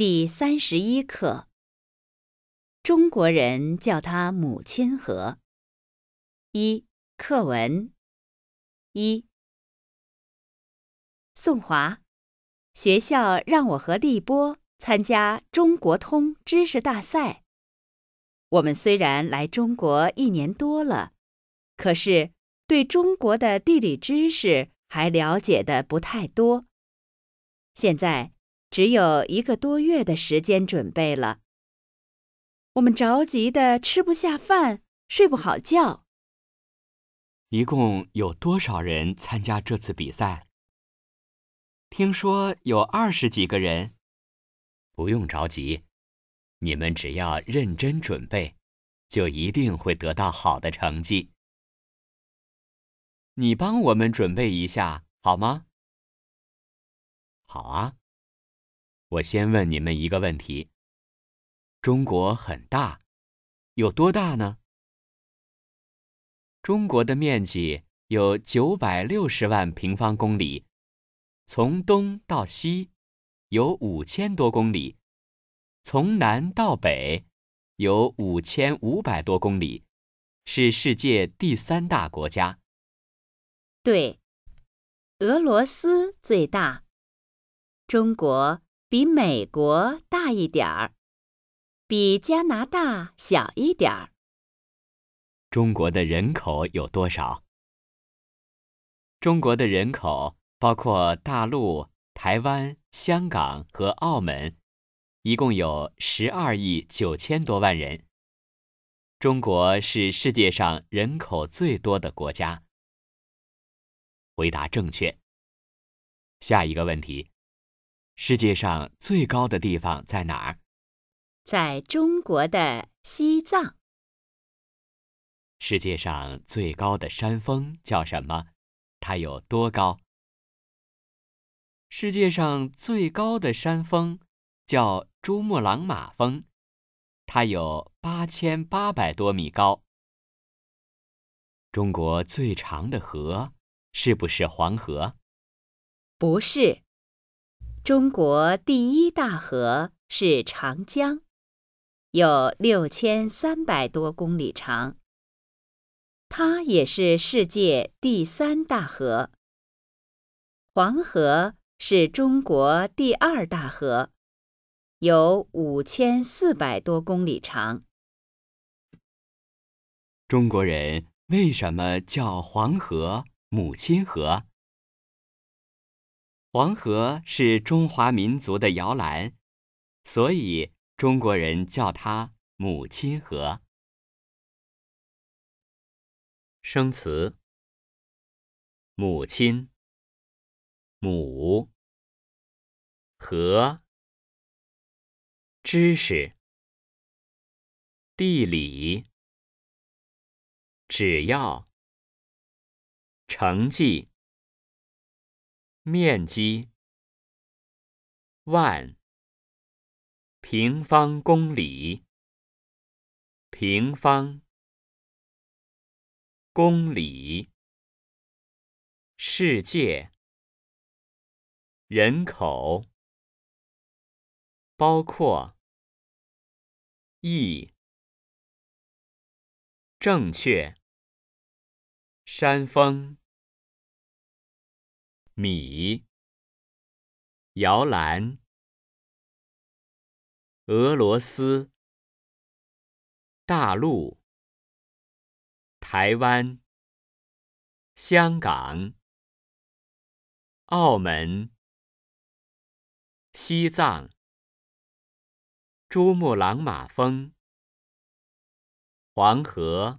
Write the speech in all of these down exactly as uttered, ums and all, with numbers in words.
第三十一课。中国人叫它母亲河。一、课文。一、宋华，学校让我和立波参加中国通知识大赛。我们虽然来中国一年多了，可是对中国的地理知识还了解的不太多。现在只有一个多月的时间准备了。我们着急的吃不下饭，睡不好觉。 一共有多少人参加这次比赛？听说有二十几个人。不用着急，你们只要认真准备，就一定会得到好的成绩。你帮我们准备一下，好吗？好啊。我先问你们一个问题。中国很大，有多大呢？中国的面积有九百六十万平方公里，从东到西有五千多公里，从南到北有五千五百多公里，是世界第三大国家。 对，俄罗斯最大，中国比美国大一点儿，比加拿大小一点儿。 中国的人口有多少？中国的人口包括大陆、台湾、香港和澳门，一共有十二亿九千多万人。中国是世界上人口最多的国家。回答正确。下一个问题，世界上最高的地方在哪儿？ 在中国的西藏。 世界上最高的山峰叫什么？它有多高？世界上最高的山峰叫珠穆朗玛峰，它有八千八百多米高。中国最长的河是不是黄河？ 不是，中国第一大河是长江，有六千三百多公里长。它也是世界第三大河。黄河是中国第二大河，有五千四百多公里长。 中国人为什么叫黄河母亲河？黄河是中华民族的摇篮，所以中国人叫它母亲河。生词：母亲、母、河、知识、地理、只要、成绩、面积、万、平方公里、平方、公里、世界、人口、包括、亿、正确、山峰、米、摇篮、俄罗斯、大陆、台湾、香港、澳门、西藏、珠穆朗玛峰、黄河、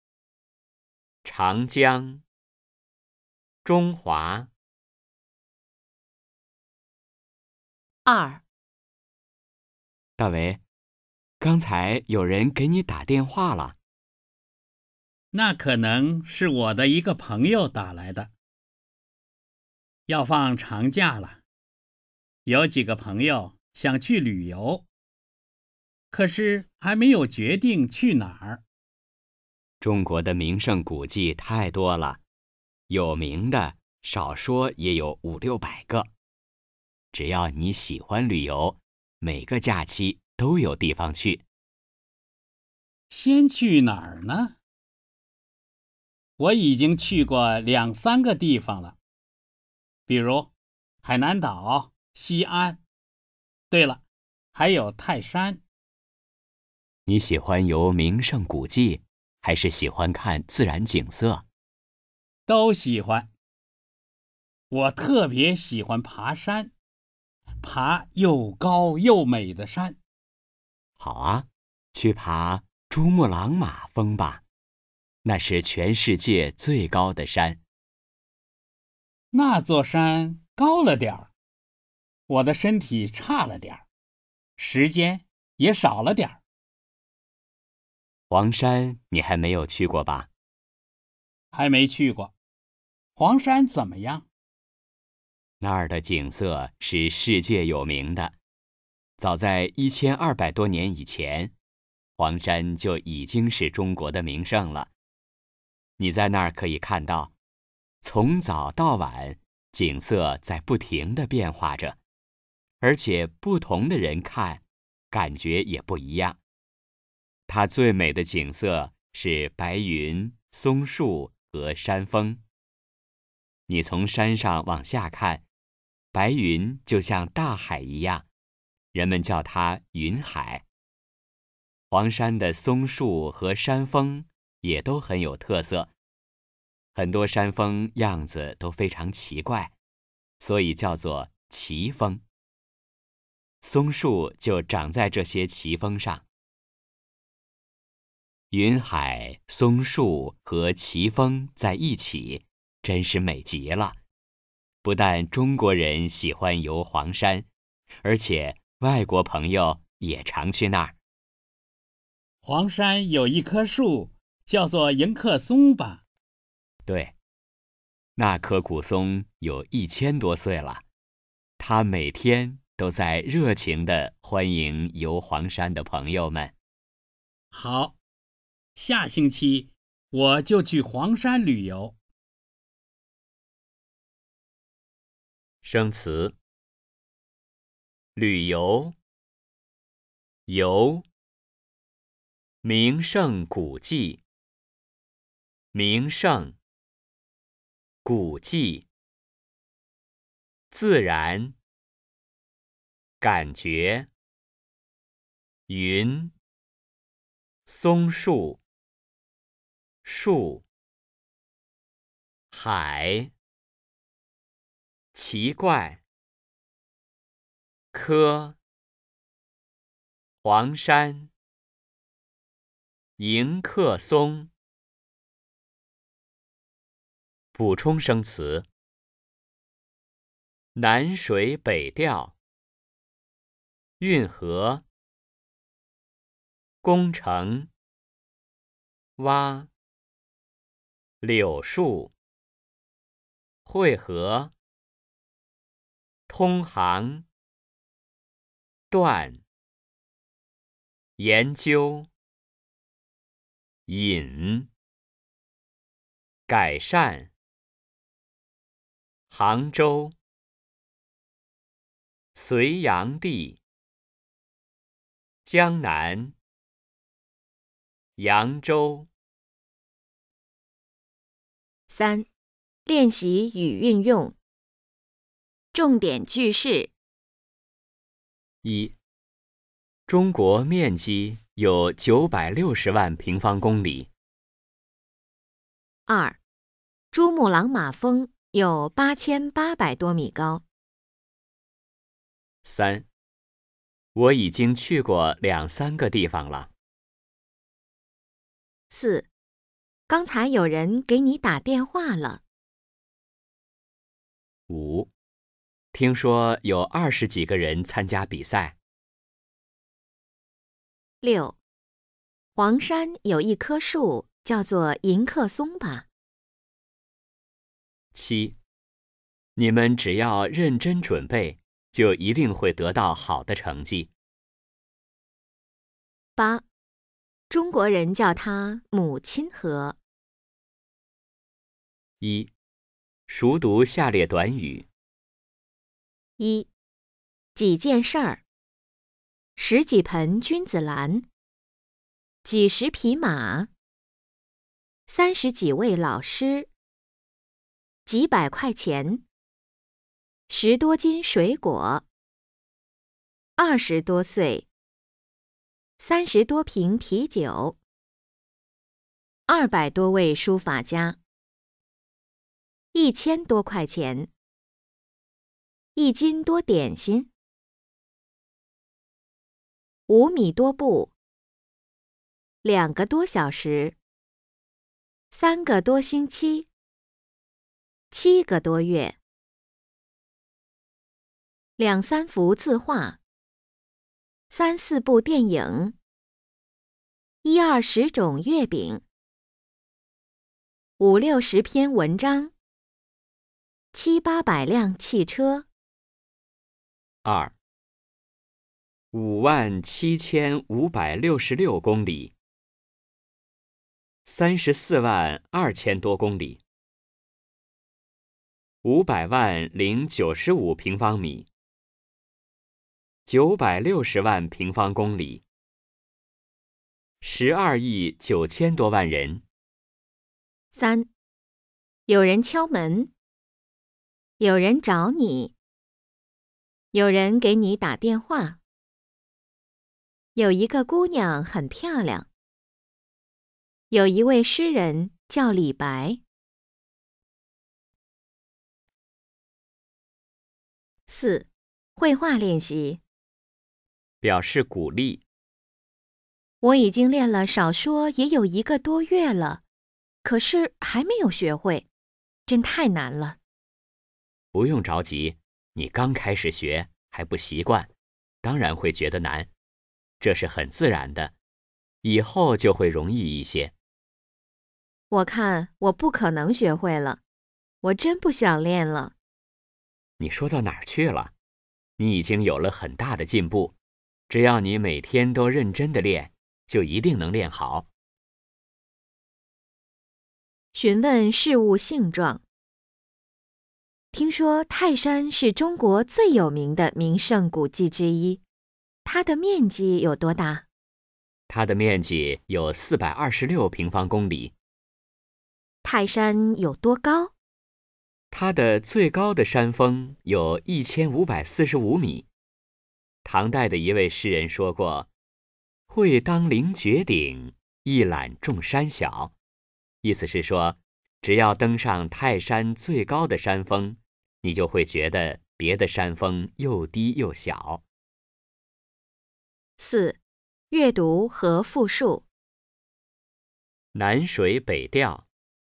长江、中华。 二、 大为，刚才有人给你打电话了。 那可能是我的一个朋友打来的。要放长假了，有几个朋友想去旅游，可是还没有决定去哪儿。 中国的名胜古迹太多了，有名的少说也有五六百个。只要你喜欢旅游， 每个假期都有地方去。 先去哪儿呢？我已经去过两三个地方了，比如海南岛、西安。对了，还有泰山。 你喜欢游名胜古迹，还是喜欢看自然景色？ 都喜欢。我特别喜欢爬山，爬又高又美的山。 好啊，去爬珠穆朗玛峰吧，那是全世界最高的山。 那座山高了点儿，我的身体差了点儿，时间也少了点儿。 黄山你还没有去过吧？ 还没去过。黄山怎么样？ 那儿的景色是世界有名的。早在一千二百多年以前，黄山就已经是中国的名胜了。你在那儿可以看到，从早到晚，景色在不停地变化着，而且不同的人看，感觉也不一样。它最美的景色是白云、松树和山峰。你从山上往下看，白云就像大海一样，人们叫它云海。黄山的松树和山峰也都很有特色，很多山峰样子都非常奇怪，所以叫做奇峰。松树就长在这些奇峰上。云海、松树和奇峰在一起，真是美极了。不但中国人喜欢游黄山，而且外国朋友也常去那儿。 黄山有一棵树，叫做迎客松吧？ 对，那棵古松有一千多岁了，它每天都在热情地欢迎游黄山的朋友们。 好，下星期我就去黄山旅游。 生词：旅游、游、名胜古迹、名胜、古迹、自然、感觉、云、松树、树、海、奇怪、科、黄山、迎客松。补充生词：南水北调、运河、工程、蛙、柳树、汇合、通航、断、研究、引、改善、杭州、隋炀帝、江南、扬州。 三、练习与运用。重点句式： 一、中国面积有九百六十万平方公里。 二、珠穆朗玛峰有八千八百多米高。 三、我已经去过两三个地方了。 四、刚才有人给你打电话了。 五、听说有二十几个人参加比赛。 六、黄山有一棵树，叫做迎客松吧？ 七、你们只要认真准备，就一定会得到好的成绩。 八、中国人叫它母亲河。 一、熟读下列短语。 一、几件事儿。 十几盆君子兰，几十匹马，三十几位老师，几百块钱，十多斤水果，二十多岁，三十多瓶啤酒，二百多位书法家，一千多块钱，一斤多点心，五米多布，两个多小时，三个多星期，七个多月，两三幅字画，三四部电影，一二十种月饼，五六十篇文章，七八百辆汽车。 二，五万七千五百六十六公里，三十四万二千多公里，五百万零九十五平方米，九百六十万平方公里，十二亿九千多万人。 三，有人敲门，有人找你，有人给你打电话，有一个姑娘很漂亮，有一位诗人叫李白。四，绘画练习。 表示鼓励。 我已经练了少说也有一个多月了，可是还没有学会，真太难了。 不用着急，你刚开始学还不习惯，当然会觉得难，这是很自然的，以后就会容易一些。 我看我不可能学会了，我真不想练了。 你说到哪儿去了？你已经有了很大的进步，只要你每天都认真的练，就一定能练好。 询问事物性状。听说泰山是中国最有名的名胜古迹之一，它的面积有多大？ 它的面积有四百二十六平方公里。 泰山有多高？ 它的最高的山峰有一千五百四十五米。唐代的一位诗人说过：“会当凌绝顶，一览众山小。”意思是说，只要登上泰山最高的山峰，你就会觉得别的山峰又低又小。 四，阅读和复述。 南水北调。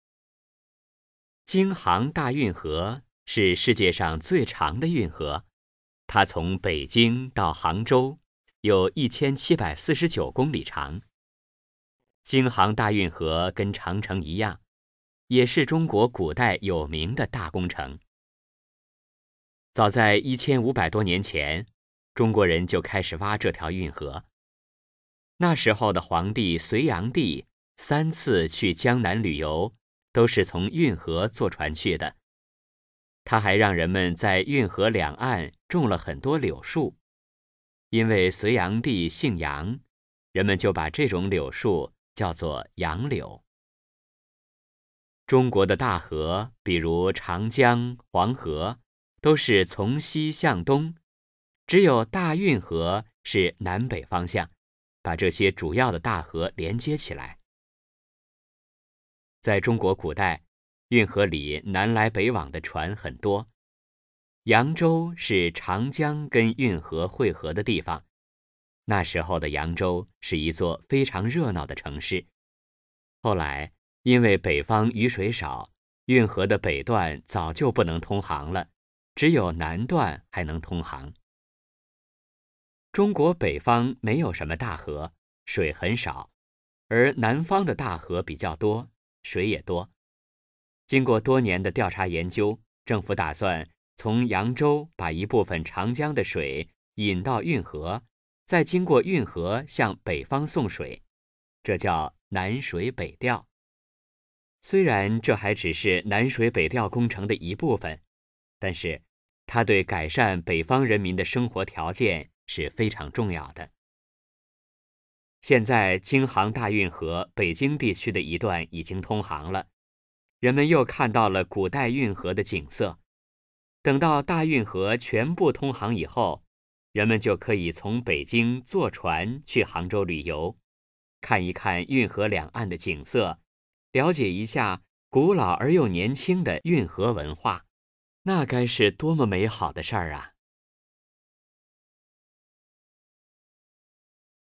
京杭大运河是世界上最长的运河，它从北京到杭州有一千七百四十九公里长。京杭大运河跟长城一样，也是中国古代有名的大工程。早在一千五百多年前，中国人就开始挖这条运河。那时候的皇帝隋炀帝三次去江南旅游，都是从运河坐船去的。他还让人们在运河两岸种了很多柳树，因为隋炀帝姓杨，人们就把这种柳树叫做杨柳。中国的大河，比如长江、黄河，都是从西向东，只有大运河是南北方向，把这些主要的大河连接起来。在中国古代，运河里南来北往的船很多。扬州是长江跟运河汇合的地方，那时候的扬州是一座非常热闹的城市。后来因为北方雨水少，运河的北段早就不能通航了，只有南段还能通航。中国北方没有什么大河，水很少，而南方的大河比较多，水也多。经过多年的调查研究，政府打算从扬州把一部分长江的水引到运河，再经过运河向北方送水，这叫南水北调。虽然这还只是南水北调工程的一部分，但是它对改善北方人民的生活条件是非常重要的。 现在京杭大运河北京地区的一段已经通航了，人们又看到了古代运河的景色。等到大运河全部通航以后，人们就可以从北京坐船去杭州旅游，看一看运河两岸的景色，了解一下古老而又年轻的运河文化，那该是多么美好的事儿啊！